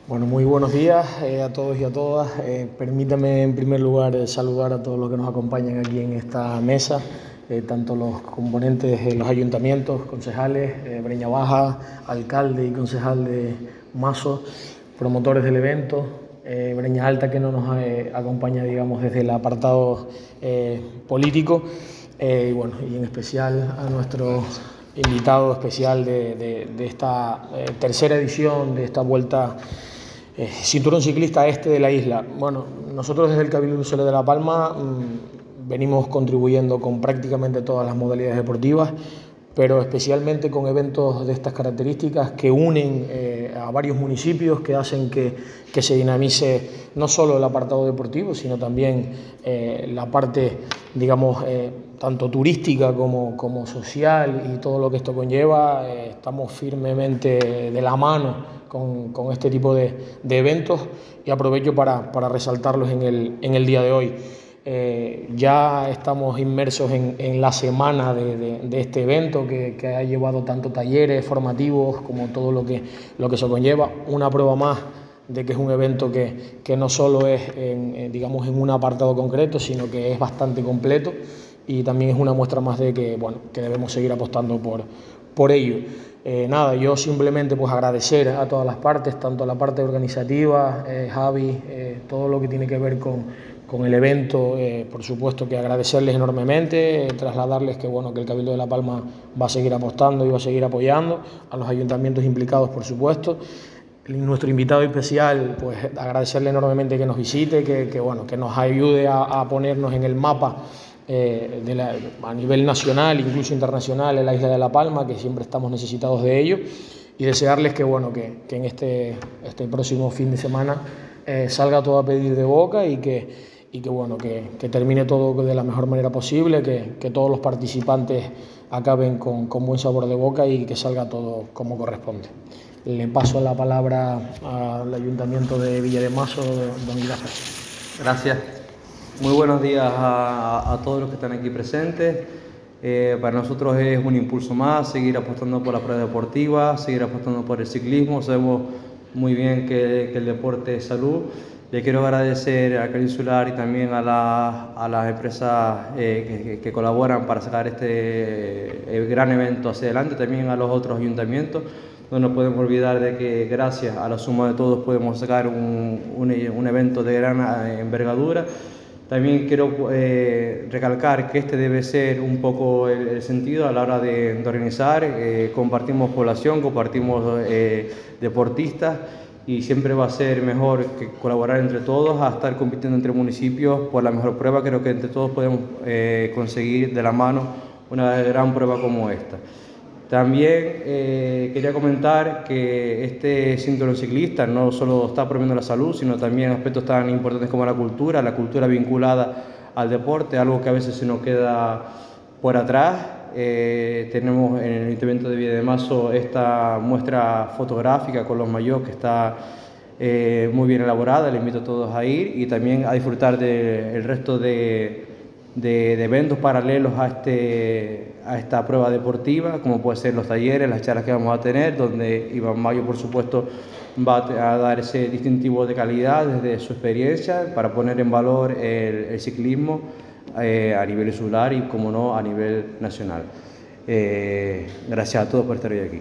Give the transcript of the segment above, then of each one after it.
Bueno, muy buenos días a todos y a todas. Permítame en primer lugar saludar a todos los que nos acompañan aquí en esta mesa, tanto los componentes de los ayuntamientos, concejales, Breña Baja, alcalde y concejal de Maso, promotores del evento, Breña Alta que no nos acompaña, digamos, desde el apartado político, y en especial a nuestro invitado especial de esta tercera edición de esta vuelta Cinturón Ciclista Este de la isla. Bueno, nosotros desde el Cabildo Insular de La Palma venimos contribuyendo con prácticamente todas las modalidades deportivas, pero especialmente con eventos de estas características que unen a varios municipios, que hacen que se dinamice no solo el apartado deportivo, sino también la parte, digamos, tanto turística como social y todo lo que esto conlleva. Estamos firmemente de la mano con este tipo de eventos y aprovecho para resaltarlos en el día de hoy. Ya estamos inmersos en la semana de este evento que ha llevado tanto talleres formativos como todo lo que se conlleva. Una prueba más de que es un evento que no solo es digamos, en un apartado concreto, sino que es bastante completo, y también es una muestra más de que, bueno, que debemos seguir apostando por ello. Yo simplemente pues agradecer a todas las partes, tanto la parte organizativa, Javi, todo lo que tiene que ver con el evento, por supuesto que agradecerles enormemente, trasladarles que, bueno, que el Cabildo de La Palma va a seguir apostando y va a seguir apoyando, a los ayuntamientos implicados, por supuesto. Nuestro invitado especial, pues agradecerle enormemente que nos visite, que nos ayude a ponernos en el mapa a nivel nacional, incluso internacional, en la isla de La Palma, que siempre estamos necesitados de ello, y desearles que en este próximo fin de semana salga todo a pedir de boca y que termine todo de la mejor manera posible, que todos los participantes acaben con buen sabor de boca y que salga todo como corresponde. Le paso la palabra al Ayuntamiento de Villa de Maso, don Ignacio. Gracias. Muy buenos días a todos los que están aquí presentes. Para nosotros es un impulso más seguir apostando por la prueba deportiva, seguir apostando por el ciclismo. Sabemos muy bien que el deporte es salud. Le quiero agradecer a Cabildo Insular y también a las empresas que colaboran para sacar este gran evento hacia adelante, también a los otros ayuntamientos. No nos podemos olvidar de que gracias a la suma de todos podemos sacar un evento de gran envergadura. También quiero recalcar que este debe ser un poco el sentido a la hora de organizar. Compartimos población, compartimos deportistas, y siempre va a ser mejor que colaborar entre todos a estar compitiendo entre municipios por la mejor prueba. Creo que entre todos podemos conseguir de la mano una gran prueba como esta. También quería comentar que este cinturón ciclista no solo está promoviendo la salud, sino también aspectos tan importantes como la cultura vinculada al deporte, algo que a veces se nos queda por atrás. Tenemos en el Ayuntamiento de Villa de Maso esta muestra fotográfica con los maillots que está muy bien elaborada. Les invito a todos a ir y también a disfrutar del resto de eventos paralelos a esta prueba deportiva, como puede ser los talleres, las charlas que vamos a tener, donde Iván Mayo, por supuesto, va a dar ese distintivo de calidad desde su experiencia para poner en valor el ciclismo a nivel insular y, como no, a nivel nacional. Gracias a todos por estar hoy aquí.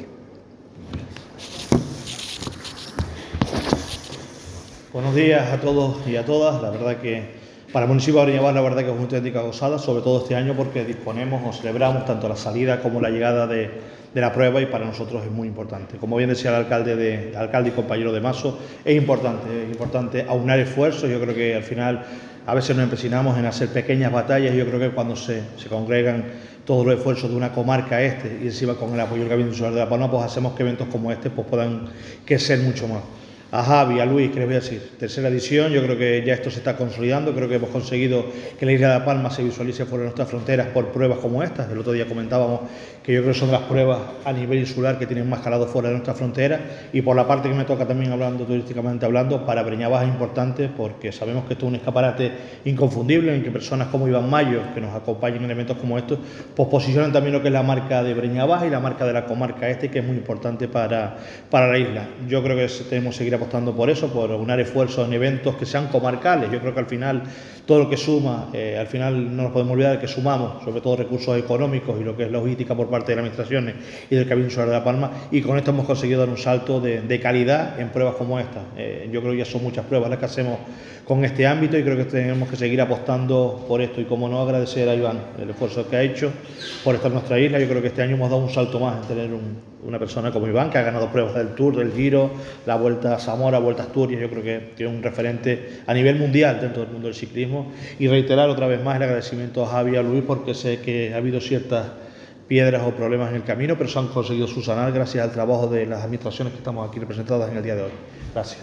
Buenos días a todos y a todas. La verdad que para el municipio de Breña Baja, la verdad que es una auténtica gozada, sobre todo este año, porque disponemos o celebramos tanto la salida como la llegada de la prueba, y para nosotros es muy importante. Como bien decía el alcalde y compañero de Maso, es importante aunar esfuerzos. Yo creo que al final a veces nos empecinamos en hacer pequeñas batallas, y yo creo que cuando se congregan todos los esfuerzos de una comarca y encima con el apoyo del Cabildo Insular de La Palma, pues hacemos que eventos como este pues puedan crecer mucho más. A Javi, a Luis, ¿qué les voy a decir? Tercera edición, yo creo que ya esto se está consolidando, creo que hemos conseguido que la isla de La Palma se visualice fuera de nuestras fronteras por pruebas como estas. El otro día comentábamos que yo creo que son las pruebas a nivel insular que tienen más calado fuera de nuestras fronteras, y por la parte que me toca también, hablando turísticamente hablando, para Breña Baja es importante, porque sabemos que esto es un escaparate inconfundible en que personas como Iván Mayo, que nos acompañan en eventos como estos, pues posicionan también lo que es la marca de Breña Baja y la marca de la comarca que es muy importante para la isla. Yo creo que tenemos que seguir apostando por eso, por unar esfuerzos en eventos que sean comarcales. Yo creo que al final todo lo que suma, al final no nos podemos olvidar de que sumamos, sobre todo recursos económicos y lo que es logística por parte de las administraciones y del Cabildo Insular de La Palma, y con esto hemos conseguido dar un salto de calidad en pruebas como esta. Yo creo que ya son muchas pruebas las que hacemos con este ámbito y creo que tenemos que seguir apostando por esto, y como no, agradecer a Iván el esfuerzo que ha hecho por estar en nuestra isla. Yo creo que este año hemos dado un salto más en tener una persona como Iván, que ha ganado pruebas del Tour, del Giro, la Vuelta a Zamora, Vuelta a Asturias. Yo creo que tiene un referente a nivel mundial dentro del mundo del ciclismo, y reiterar otra vez más el agradecimiento a Javi y a Luis, porque sé que ha habido ciertas piedras o problemas en el camino, pero se han conseguido subsanar gracias al trabajo de las administraciones que estamos aquí representadas en el día de hoy. Gracias.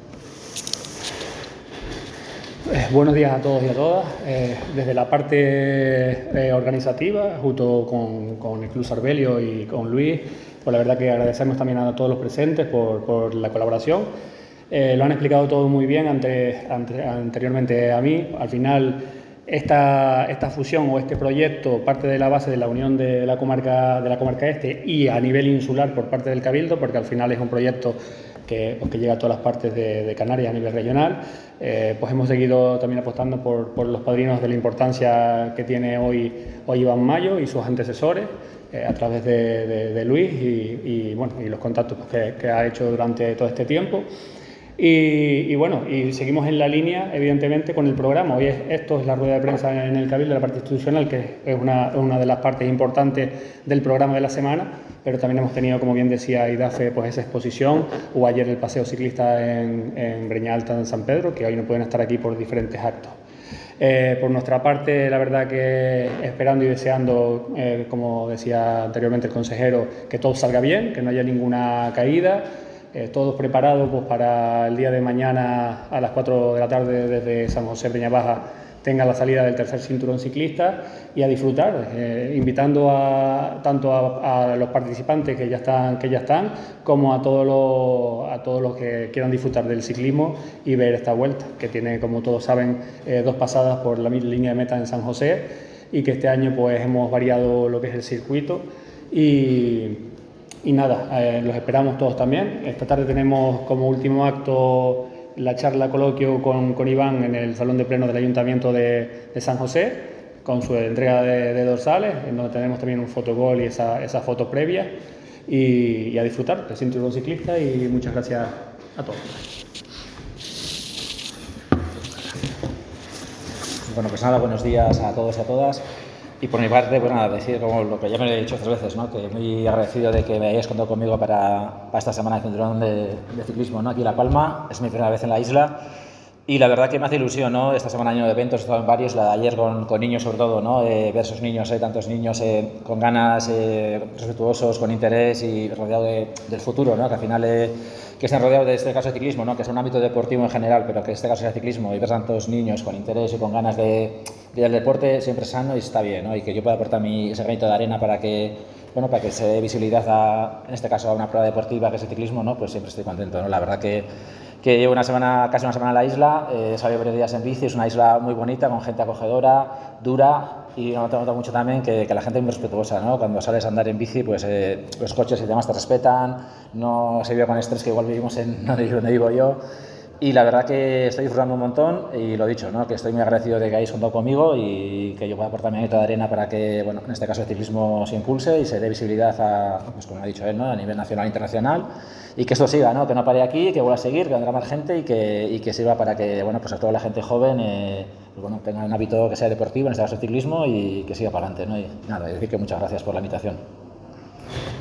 Buenos días a todos y a todas. Desde la parte organizativa, junto con el Club Sarbelio y con Luis, pues la verdad que agradecemos también a todos los presentes por la colaboración. Lo han explicado todo muy bien anteriormente a mí. Al final, esta fusión o este proyecto parte de la base de la unión de la comarca este y a nivel insular por parte del Cabildo, porque al final es un proyecto que llega a todas las partes de Canarias a nivel regional. Pues hemos seguido también apostando por los padrinos, de la importancia que tiene hoy Iván Mayo y sus antecesores, a través de Luis y los contactos que ha hecho durante todo este tiempo. Y seguimos en la línea, evidentemente, con el programa. Hoy esto es la rueda de prensa en el Cabildo, la parte institucional, que es una de las partes importantes del programa de la semana, pero también hemos tenido, como bien decía Idafe, pues esa exposición, o ayer el paseo ciclista en Breña Alta, en San Pedro, que hoy no pueden estar aquí por diferentes actos. Por nuestra parte, la verdad que esperando y deseando, como decía anteriormente el consejero, que todo salga bien, que no haya ninguna caída. Todos preparados pues, para el día de mañana a las 4 de la tarde desde San José Breña Baja tenga la salida del tercer cinturón ciclista, y a disfrutar, invitando tanto a los participantes que ya están, como a todos los que quieran disfrutar del ciclismo y ver esta vuelta, que tiene, como todos saben, 2 pasadas por la línea de meta en San José, y que este año pues hemos variado lo que es el circuito. Y nada, los esperamos todos también. Esta tarde tenemos como último acto la charla coloquio con Iván en el Salón de Plenos del Ayuntamiento de San José, con su entrega de dorsales, en donde tenemos también un fotogol y esa foto previa, y a disfrutar del cinturón ciclista. Y muchas gracias a todos. Bueno, pues nada, buenos días a todos y a todas. Y por mi parte, pues nada, decir como lo que ya me lo he dicho otras veces, ¿no? Que muy agradecido de que me hayáis contado conmigo para esta semana de cinturón de ciclismo, ¿no? Aquí en La Palma. Es mi primera vez en la isla y la verdad que me hace ilusión, ¿no? Esta semana año de eventos, he estado en varios, la de ayer con niños sobre todo, ¿no? Ver esos niños, tantos niños con ganas, respetuosos, con interés y rodeado del futuro, ¿no? Que al final que estén rodeados de este caso de ciclismo, ¿no? Que es un ámbito deportivo en general, pero que este caso sea ciclismo, y ver tantos niños con interés y con ganas del deporte siempre es sano y está bien, ¿no? Y que yo pueda aportar ese granito de arena para que se dé visibilidad en este caso a una prueba deportiva que es el ciclismo, ¿no? Pues siempre estoy contento, ¿no? La verdad que llevo casi una semana en la isla, he salido varios días en bici, es una isla muy bonita, con gente acogedora, dura, y me nota mucho también que la gente es muy respetuosa, ¿no? Cuando sales a andar en bici, pues los coches y demás te respetan, no se vive con estrés que igual vivimos en donde vivo yo. Y la verdad que estoy disfrutando un montón, y lo dicho, ¿no? Que estoy muy agradecido de que hayáis contado conmigo y que yo pueda aportar mi granito de arena para que, bueno, en este caso el ciclismo se impulse y se dé visibilidad pues como ha dicho él, ¿no? A nivel nacional e internacional, y que esto siga, ¿no? Que no pare aquí, que vuelva a seguir, que vendrá más gente y que sirva para que, bueno, pues a toda la gente joven tenga un hábito que sea deportivo, en este caso el ciclismo, y que siga para adelante, ¿no? Y nada, decir que muchas gracias por la invitación.